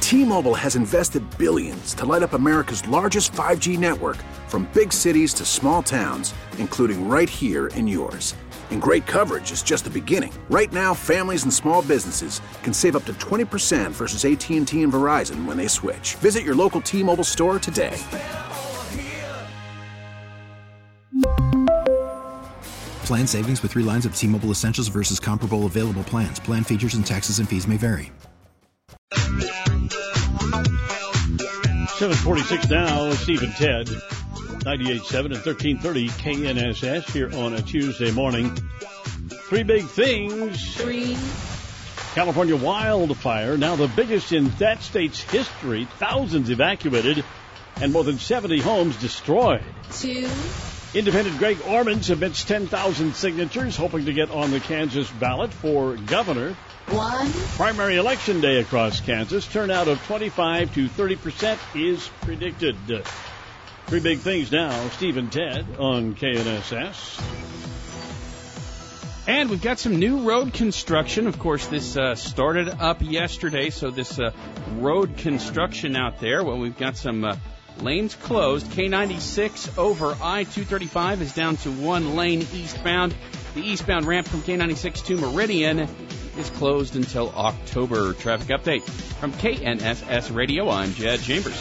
T-Mobile has invested billions to light up America's largest 5G network, from big cities to small towns, including right here in yours. And great coverage is just the beginning. Right now, families and small businesses can save up to 20% versus AT&T and Verizon when they switch. Visit your local T-Mobile store today. Plan savings with 3 lines of T-Mobile Essentials versus comparable available plans. Plan features and taxes and fees may vary. 7:46 now, Steve and Ted, 98.7 and 1330 KNSS here on a Tuesday morning. 3 big things. 3. California wildfire, now the biggest in that state's history. Thousands evacuated and more than 70 homes destroyed. 2. Independent Greg Orman submits 10,000 signatures, hoping to get on the Kansas ballot for governor. 1. Primary election day across Kansas. Turnout of 25 to 30% is predicted. 3 big things now. Steve and Ted on KNSS. And we've got some new road construction. Of course, this started up yesterday, so this road construction out there, well, we've got some lanes closed. K96 over I-235 is down to 1 lane eastbound. The eastbound ramp from K96 to Meridian is closed until October. Traffic update from KNSS Radio. I'm Jed Chambers.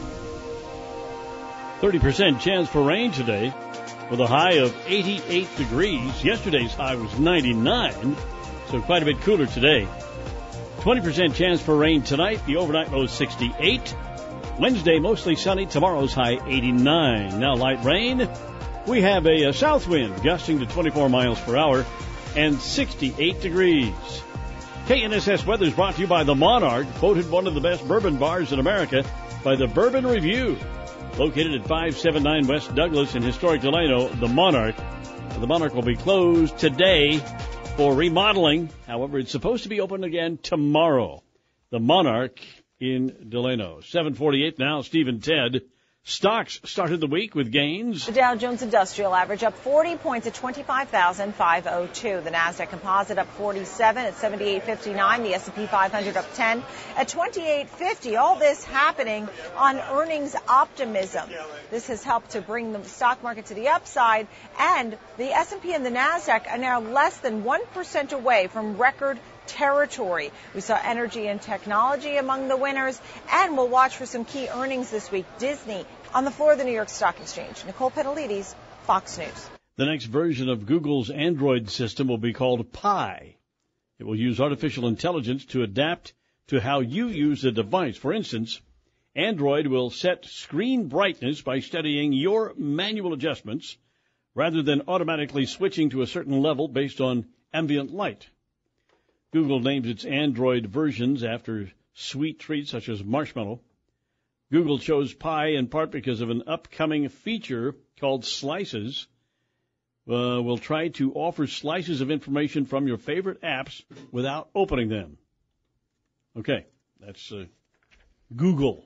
30% chance for rain today with a high of 88 degrees. Yesterday's high was 99, so quite a bit cooler today. 20% chance for rain tonight. The overnight low is 68. Wednesday, mostly sunny. Tomorrow's high 89. Now light rain. We have a south wind gusting to 24 miles per hour and 68 degrees. KNSS weather is brought to you by The Monarch, voted one of the best bourbon bars in America by the Bourbon Review. Located at 579 West Douglas in historic Delano, The Monarch. The Monarch will be closed today for remodeling. However, it's supposed to be open again tomorrow. The Monarch in Delano. 7:48 now, Steve and Ted. Stocks started the week with gains. The Dow Jones Industrial Average up 40 points at 25,502. The Nasdaq Composite up 47 at 78.59. The S&P 500 up 10 at 28.50. All this happening on earnings optimism. This has helped to bring the stock market to the upside, and the S&P and the Nasdaq are now less than 1% away from record territory. We saw energy and technology among the winners, and we'll watch for some key earnings this week. Disney on the floor of the New York Stock Exchange. Nicole Petalides, Fox News. The next version of Google's Android system will be called Pi. It will use artificial intelligence to adapt to how you use the device. For instance, Android will set screen brightness by studying your manual adjustments rather than automatically switching to a certain level based on ambient light. Google names its Android versions after sweet treats such as marshmallow. Google chose Pi in part because of an upcoming feature called Slices. We'll try to offer slices of information from your favorite apps without opening them. Okay, that's Google.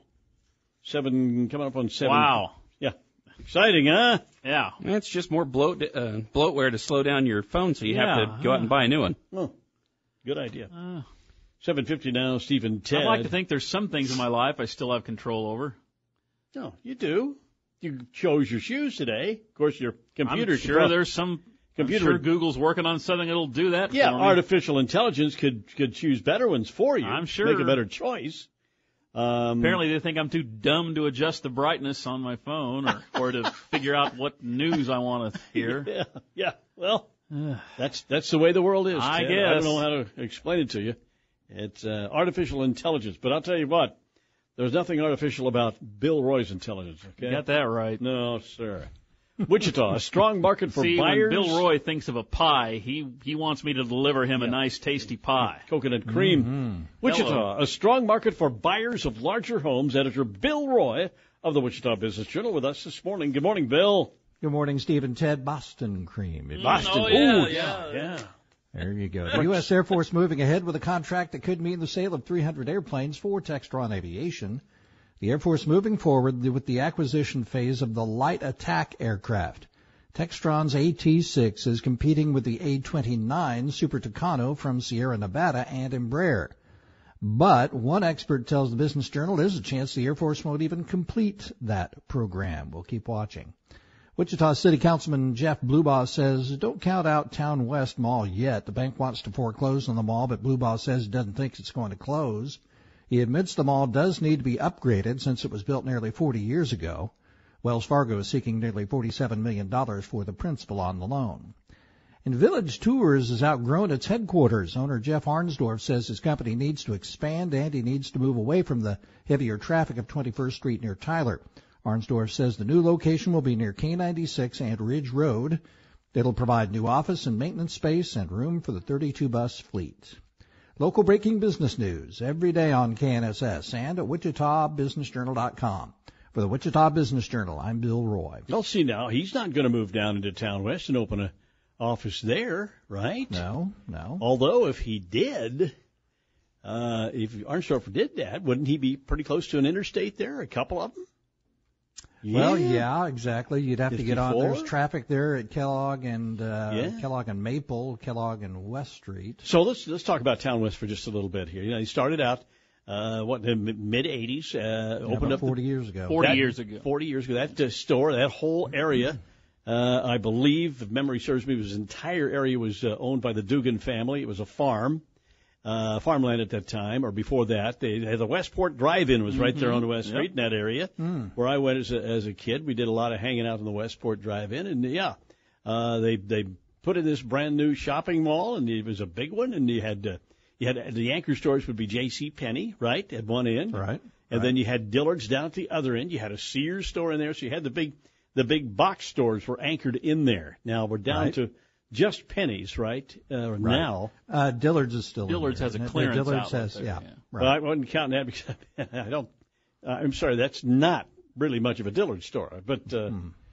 7 coming up on 7. Wow. Yeah. Exciting, huh? Yeah. It's just more bloatware to slow down your phone, so you have to go out and buy a new one. Oh, good idea. 7:50 now, Steve and Ted. I'd like to think there's some things in my life I still have control over. No, you do. You chose your shoes today. Of course, your computer. I'm sure there's some. Computer. I'm sure Google's working on something that'll do that. Yeah, for me. artificial intelligence could choose better ones for you. I'm sure. Make a better choice. Apparently, they think I'm too dumb to adjust the brightness on my phone or to figure out what news I want to hear. Yeah. Well, that's the way the world is. I Ted. guess. I don't know how to explain it to you. It's artificial intelligence. But I'll tell you what, there's nothing artificial about Bill Roy's intelligence, okay? You got that right. No, sir. Wichita, a strong market for See, buyers. when Bill Roy thinks of a pie, he wants me to deliver him a nice, tasty pie. Coconut cream. Mm-hmm. Wichita, Hello. a strong market for buyers of larger homes. Editor Bill Roy of the Wichita Business Journal with us this morning. Good morning, Bill. Good morning, Steve and Ted. Boston cream. Boston. Oh, yeah. There you go. The U.S. Air Force moving ahead with a contract that could mean the sale of 300 airplanes for Textron Aviation. The Air Force moving forward with the acquisition phase of the light attack aircraft. Textron's AT-6 is competing with the A-29 Super Tucano from Sierra Nevada and Embraer. But one expert tells the Business Journal there's a chance the Air Force won't even complete that program. We'll keep watching. Wichita City Councilman Jeff Blubaugh says, don't count out Town West Mall yet. The bank wants to foreclose on the mall, but Blubaugh says he doesn't think it's going to close. He admits the mall does need to be upgraded since it was built nearly 40 years ago. Wells Fargo is seeking nearly $47 million for the principal on the loan. And Village Tours has outgrown its headquarters. Owner Jeff Arnsdorf says his company needs to expand and he needs to move away from the heavier traffic of 21st Street near Tyler. Arnsdorf says the new location will be near K96 and Ridge Road. It'll provide new office and maintenance space and room for the 32-bus fleet. Local breaking business news every day on KNSS and at WichitaBusinessJournal.com. For the Wichita Business Journal, I'm Bill Roy. Well, see now, he's not going to move down into Town West and open a office there, right? No. Although if he did, if Arnsdorf did that, wouldn't he be pretty close to an interstate there? A couple of them? Yeah. Well, yeah, exactly. You'd have 54? to get on. There's traffic there at Kellogg and Kellogg and Maple, Kellogg and West Street. So let's talk about Town West for just a little bit here. You know, he started out in the mid '80s, opened up 40 years ago. 40 years ago. 40 years ago. That store, that whole area. I believe, if memory serves me, his entire area was owned by the Dugan family. It was a farmland at that time, or before that. They had the Westport Drive-In was right there on the West Street in that area, where I went as a kid. We did a lot of hanging out in the Westport Drive-In, and they put in this brand new shopping mall, and it was a big one, and you had the anchor stores would be J.C. Penney, right, at one end, right, and then you had Dillard's down at the other end. You had a Sears store in there, so you had the big box stores were anchored in there. Now we're down to just Penny's, right? Now. Dillard's is still Dillard's in has there. a clearance Dillard's outlet has, there, yeah. Right. Well, I wasn't counting that because I'm sorry, that's not really much of a Dillard's store. But there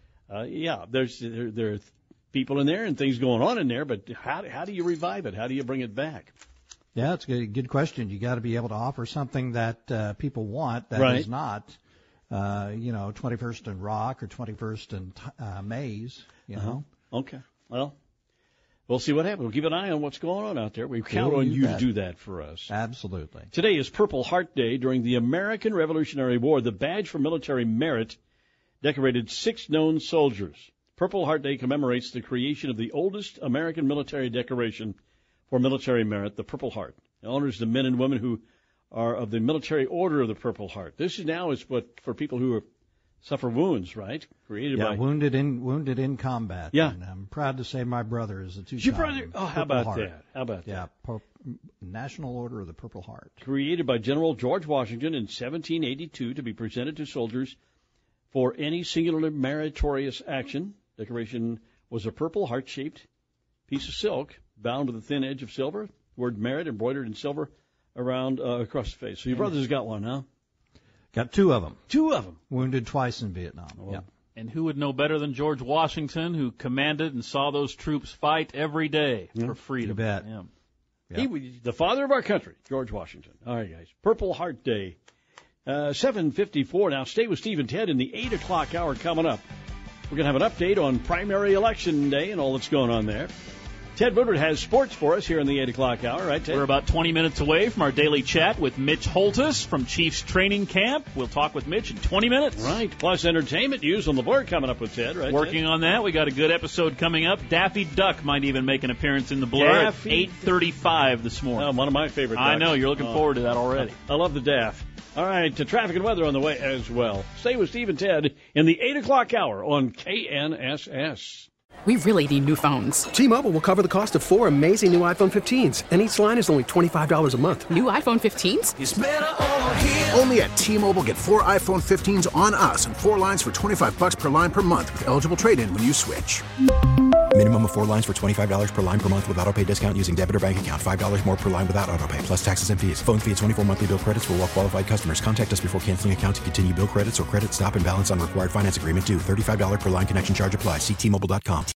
are people in there and things going on in there. But how do you revive it? How do you bring it back? Yeah, it's a good question. You got to be able to offer something that people want that is not, 21st and Rock or 21st and Maze. You know. Okay. Well, we'll see what happens. We'll keep an eye on what's going on out there. We count on you to do that for us. Absolutely. Today is Purple Heart Day. During the American Revolutionary War, the badge for military merit decorated 6 known soldiers. Purple Heart Day commemorates the creation of the oldest American military decoration for military merit, the Purple Heart. It honors the men and women who are of the Military Order of the Purple Heart. This is now for people who suffer wounds, right? Created by wounded in combat. Yeah, and I'm proud to say my brother is a 2-time. Your brother? Oh, how about Heart. that? How about that? Yeah, National Order of the Purple Heart. Created by General George Washington in 1782 to be presented to soldiers for any singular meritorious action. Decoration was a purple heart-shaped piece of silk bound with a thin edge of silver. Word merit embroidered in silver around across the face. So your brother's got one, huh? Got 2 of them. 2 of them. Wounded twice in Vietnam. Yeah. And who would know better than George Washington, who commanded and saw those troops fight every day for freedom? You bet. Yeah. He was the father of our country, George Washington. All right, guys. Purple Heart Day. 7:54 now. Stay with Steve and Ted in the 8 o'clock hour coming up. We're going to have an update on primary election day and all that's going on there. Ted Woodward has sports for us here in the 8 o'clock hour, right, Ted? We're about 20 minutes away from our daily chat with Mitch Holtis from Chiefs Training Camp. We'll talk with Mitch in 20 minutes. Right, plus entertainment news on the board coming up with Ted, right? Working Ted? on that. We got a good episode coming up. Daffy Duck might even make an appearance in the Blur at 8:35 this morning. One of my favorite ducks. I know, you're looking forward to that already. I love the Daff. All right, to traffic and weather on the way as well. Stay with Steve and Ted in the 8 o'clock hour on KNSS. We really need new phones. T-Mobile will cover the cost of 4 amazing new iPhone 15s, and each line is only $25 a month. New iPhone 15s? It's better over here. Only at T-Mobile, get 4 iPhone 15s on us and 4 lines for $25 per line per month with eligible trade-in when you switch. Minimum of 4 lines for $25 per line per month with autopay discount using debit or bank account. $5 more per line without autopay, plus taxes and fees. Phone fee at 24 monthly bill credits for well-qualified customers. Contact us before canceling account to continue bill credits or credit stop and balance on required finance agreement due. $35 per line connection charge applies. See T-Mobile.com.